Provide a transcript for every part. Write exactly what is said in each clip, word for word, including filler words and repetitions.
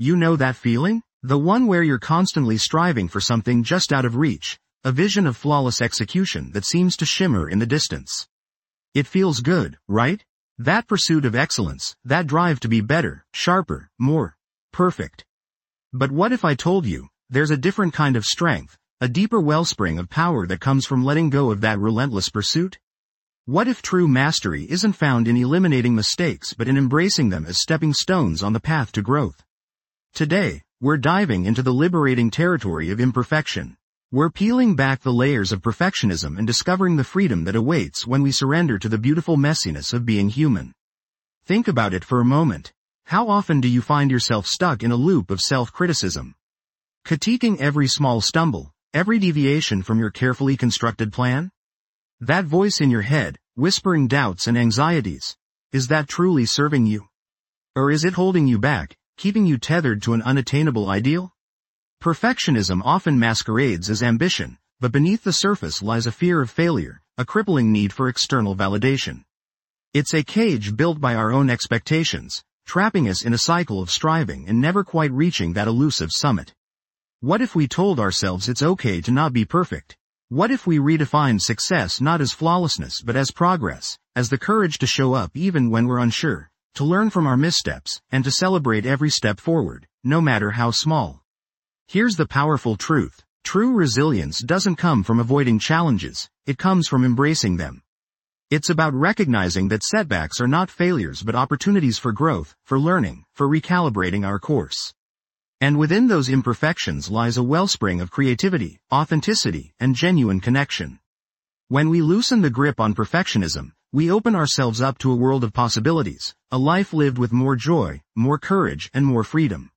You know that feeling? The one where you're constantly striving for something just out of reach, a vision of flawless execution that seems to shimmer in the distance. It feels good, right? That pursuit of excellence, that drive to be better, sharper, more perfect. But what if I told you, there's a different kind of strength, a deeper wellspring of power that comes from letting go of that relentless pursuit? What if true mastery isn't found in eliminating mistakes but in embracing them as stepping stones on the path to growth? Today, we're diving into the liberating territory of imperfection. We're peeling back the layers of perfectionism and discovering the freedom that awaits when we surrender to the beautiful messiness of being human. Think about it for a moment. How often do you find yourself stuck in a loop of self-criticism? Critiquing every small stumble, every deviation from your carefully constructed plan? That voice in your head, whispering doubts and anxieties, is that truly serving you? Or is it holding you back, keeping you tethered to an unattainable ideal? Perfectionism often masquerades as ambition, but beneath the surface lies a fear of failure, a crippling need for external validation. It's a cage built by our own expectations, trapping us in a cycle of striving and never quite reaching that elusive summit. What if we told ourselves it's okay to not be perfect? What if we redefined success not as flawlessness but as progress, as the courage to show up even when we're unsure, to learn from our missteps, and to celebrate every step forward, no matter how small? Here's the powerful truth. True resilience doesn't come from avoiding challenges, it comes from embracing them. It's about recognizing that setbacks are not failures but opportunities for growth, for learning, for recalibrating our course. And within those imperfections lies a wellspring of creativity, authenticity, and genuine connection. When we loosen the grip on perfectionism, we open ourselves up to a world of possibilities, a life lived with more joy, more courage, and more freedom.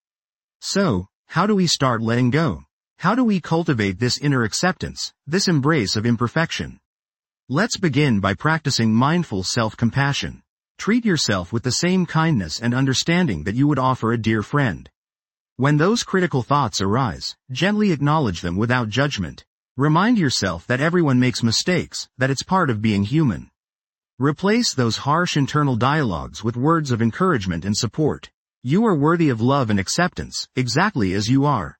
So, how do we start letting go? How do we cultivate this inner acceptance, this embrace of imperfection? Let's begin by practicing mindful self-compassion. Treat yourself with the same kindness and understanding that you would offer a dear friend. When those critical thoughts arise, gently acknowledge them without judgment. Remind yourself that everyone makes mistakes, that it's part of being human. Replace those harsh internal dialogues with words of encouragement and support. You are worthy of love and acceptance, exactly as you are.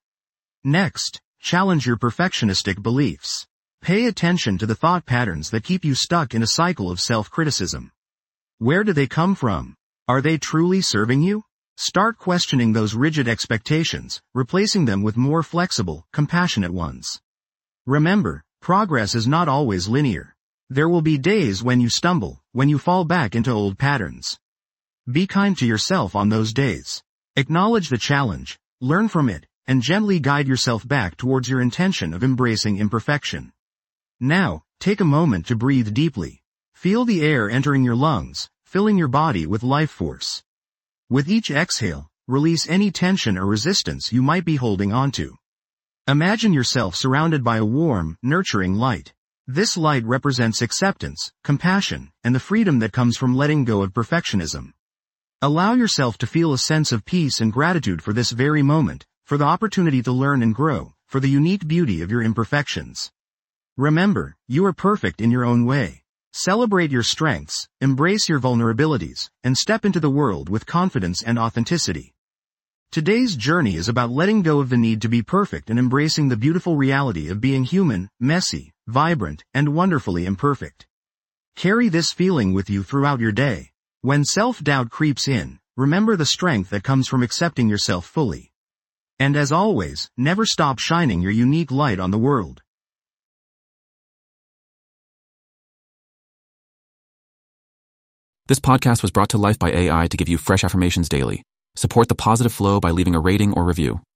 Next, challenge your perfectionistic beliefs. Pay attention to the thought patterns that keep you stuck in a cycle of self-criticism. Where do they come from? Are they truly serving you? Start questioning those rigid expectations, replacing them with more flexible, compassionate ones. Remember, progress is not always linear. There will be days when you stumble, when you fall back into old patterns. Be kind to yourself on those days. Acknowledge the challenge, learn from it, and gently guide yourself back towards your intention of embracing imperfection. Now, take a moment to breathe deeply. Feel the air entering your lungs, filling your body with life force. With each exhale, release any tension or resistance you might be holding onto. Imagine yourself surrounded by a warm, nurturing light. This light represents acceptance, compassion, and the freedom that comes from letting go of perfectionism. Allow yourself to feel a sense of peace and gratitude for this very moment, for the opportunity to learn and grow, for the unique beauty of your imperfections. Remember, you are perfect in your own way. Celebrate your strengths, embrace your vulnerabilities, and step into the world with confidence and authenticity. Today's journey is about letting go of the need to be perfect and embracing the beautiful reality of being human, messy, vibrant, and wonderfully imperfect. Carry this feeling with you throughout your day. When self-doubt creeps in, remember the strength that comes from accepting yourself fully. And as always, never stop shining your unique light on the world. This podcast was brought to life by A I to give you fresh affirmations daily. Support the positive flow by leaving a rating or review.